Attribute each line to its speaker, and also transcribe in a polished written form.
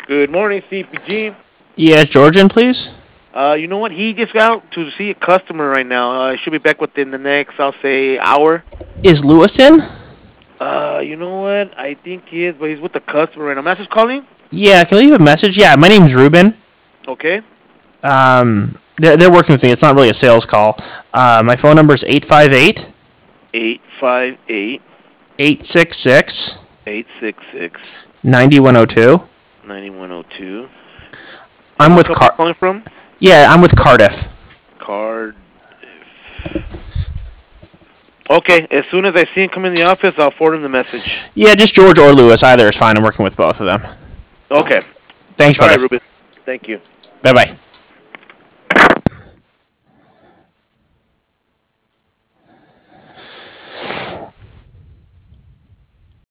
Speaker 1: Good morning, CPG.
Speaker 2: Yes, Georgian, please.
Speaker 1: You know what? He just got out to see a customer right now. Should be back within the next, I'll say, hour.
Speaker 2: Is Lewis in?
Speaker 1: You know what? I think he is, but he's with the customer right now. Message calling?
Speaker 2: Yeah, can I leave a message? Yeah, my name's Ruben.
Speaker 1: Okay.
Speaker 2: They're working with me. It's not really a sales call. My phone number is 858
Speaker 1: 858
Speaker 2: 866
Speaker 1: 866
Speaker 2: 9102.
Speaker 1: 9102. And
Speaker 2: I'm
Speaker 1: what
Speaker 2: with
Speaker 1: company are you calling from?
Speaker 2: Yeah, I'm with Cardiff.
Speaker 1: Card. Okay, as soon as I see him come in the office, I'll forward him the message.
Speaker 2: Yeah, just George or Lewis. Either is fine. I'm working with both of them.
Speaker 1: Okay.
Speaker 2: Thanks,
Speaker 1: All right,
Speaker 2: brother.
Speaker 1: Ruben. Thank you.
Speaker 2: Bye bye.